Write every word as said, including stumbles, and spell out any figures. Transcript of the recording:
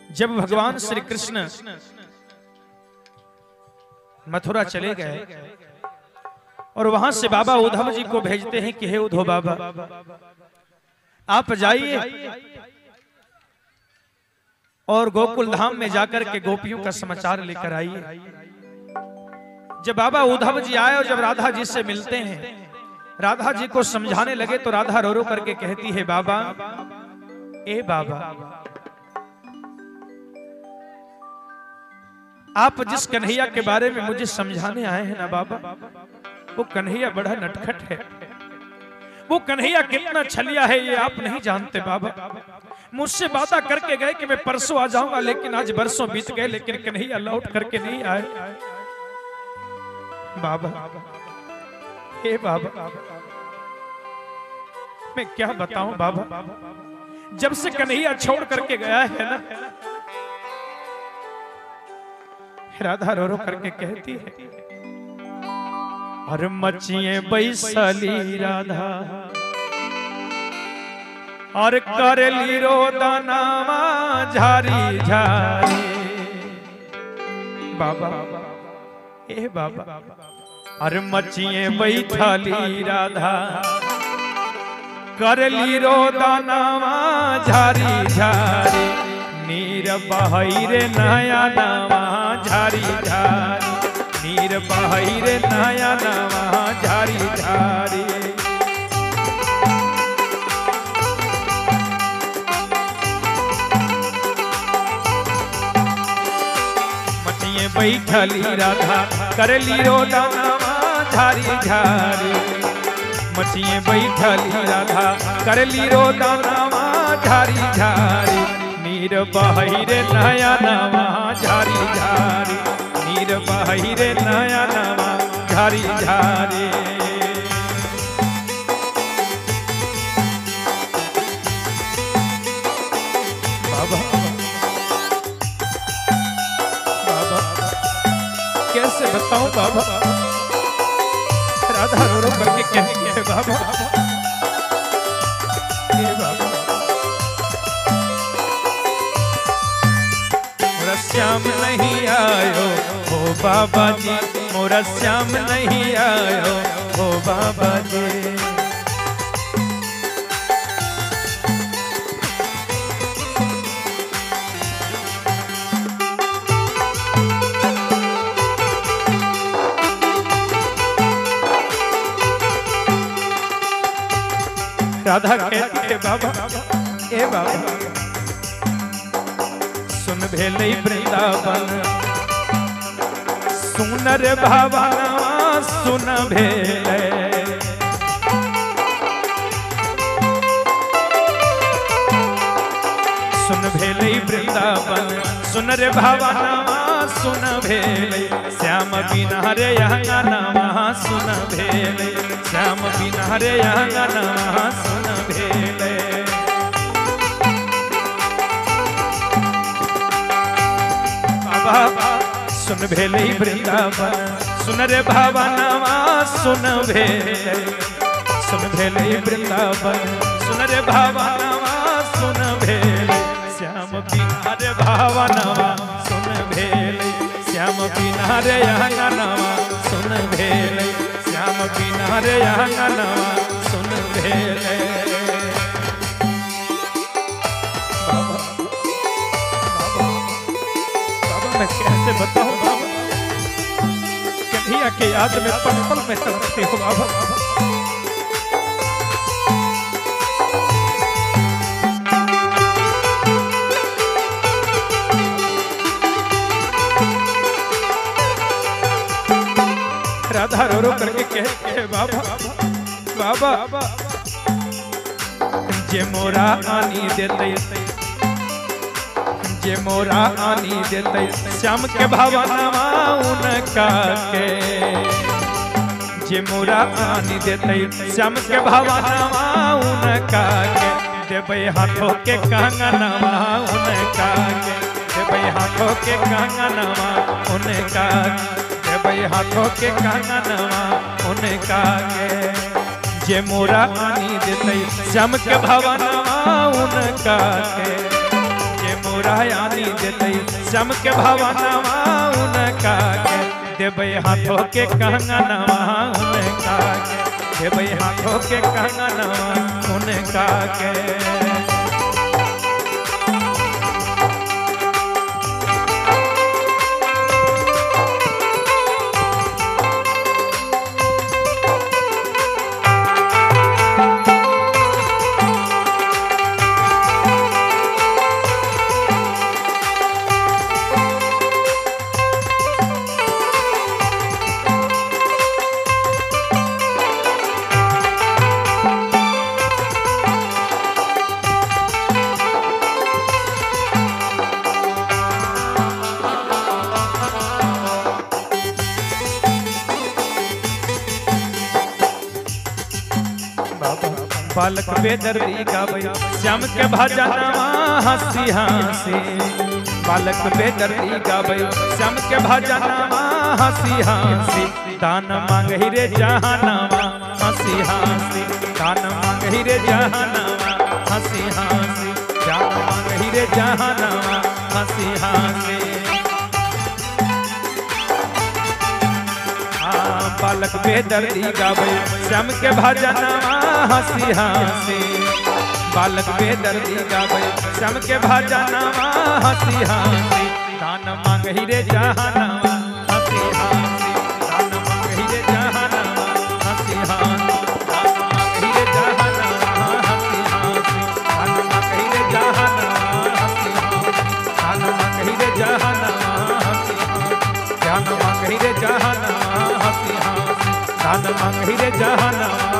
जब भगवान श्री कृष्ण मथुरा चले गए और वहां से बाबा उद्धव जी को भेजते हैं कि हे उद्धव बाबा, आप जाइए और गोकुल धाम में जाकर के गोपियों का समाचार लेकर आइए। जब बाबा उद्धव जी आए और जब राधा जी से मिलते हैं, राधा जी को समझाने लगे तो राधा रो रो करके कहती है, बाबा, ए बाबा, आप जिस कन्हैया के बारे में मुझे समझाने आए हैं ना बाबा, वो कन्हैया बड़ा नटखट है। वो कन्हैया कितना छलिया है ये आप नहीं जानते बाबा। मुझसे वादा करके गए कि मैं परसों आ जाऊंगा, लेकिन आज बरसों बीत गए, लेकिन कन्हैया लौट करके नहीं आए। बाबा, हे बाबा, मैं क्या बताऊं बाबा, जब से कन्हैया छोड़ करके गया है ना, राधा रो रो करके कहती है, और मचिए बैसली राधा और कर ली रो दानामा झारी झारी। बाबा, ए बाबा, और मचिए बैठली राधा कर ली रो दानामा झारी झारी। नीर बहई रे नया नवा झारी झारी, नीर बहई रे नया नवा झारी झारी। मचिए बैठली राधा करली रो दानवा झारी झारी। मचिए बैठली राधा करली रो दानवा झारी झारी। नीर बहई रे नया नवा झारी झारी, नीर बहई रे नया नवा झारी झारी। बाबा, बाबा, कैसे बताऊं बाबा, राधा रो रो करके कहेंगे बाबा, ये बाबा, श्याम नहीं आयो हो बाबा जी, मोरा श्याम नहीं आयो हो बाबा जी। राधा कहती है, बाबा, ए बाबा, सुन भेलै वृंदावन सुन रे भावनवा सुन भेलै। सुन भेलै वृंदावन सुन रे भावनवा सुन भेलै। श्याम बिना रे अंगनवा सुन भेलै, श्याम बिना रे अंगनवा सुन भेलै। सुन भेलै वृंदावन सुन रे भावनवा सुन भेलै। सुन भेलै वृंदावन सुन रे भावनवा सुन भेलै। श्याम बिना रे भावनवा सुन भेलै, श्याम बिना रे अंगनवा सुन भेलै, श्याम बिना रे अंगनवा सुन भेलै। मैं कैसे बताऊं बाबा, कन्हैया के याद में पल पल में तड़पते हो बाबा। राधा रो रो करके कहते हैं, बाबा, बाबा, जे मोरा आनी देते, जे मोरा आनी देते श्याम के भावनवा उनका के। जे मोरा आनी देते श्याम के भावनवा उनका के। देबै हाथों के कंगनवा उनका के, देबै हाथों के कंगनवा उनका, देबै हाथों के कंगनवा उनका के। जे मोरा आनी देते श्याम के भावनवा उनका के। जे मोरा मोरा आनी देते श्याम के भवनवा उनका के देवे हाथों के कंगनवा उनका के देवे हाथों के कंगनवा उनका के बालक बेदर्दी गावे श्याम के भजनवा हंसी हंसी बालक बेदर्दी गावे श्याम के भजनवा हंसी हंसी दान मांगहि रे जहानवा हंसी हंसी दान मांगहि रे जहानवा हंसी हंसी दान मांगहि रे जहानवा हंसी हंसी बालक बेदर्दी गावे श्याम के भजनवा हंसी हंसी बालक बेदर्दी गावे श्याम के भजनवा हंसी हंसी दान मांगहि रे जहानवा हंसी हंसी दान मांगहि रे जहानवा हंसी हंसी दान मांगहि रे जहानवा हंसी हंसी दान मांगहि रे जहानवा हंसी हंसी दान मांगहि रे जहानवा हंसी हंसी दान मांगहि रे जहानवा हंसी हंसी दान मांगहि रे जहानवा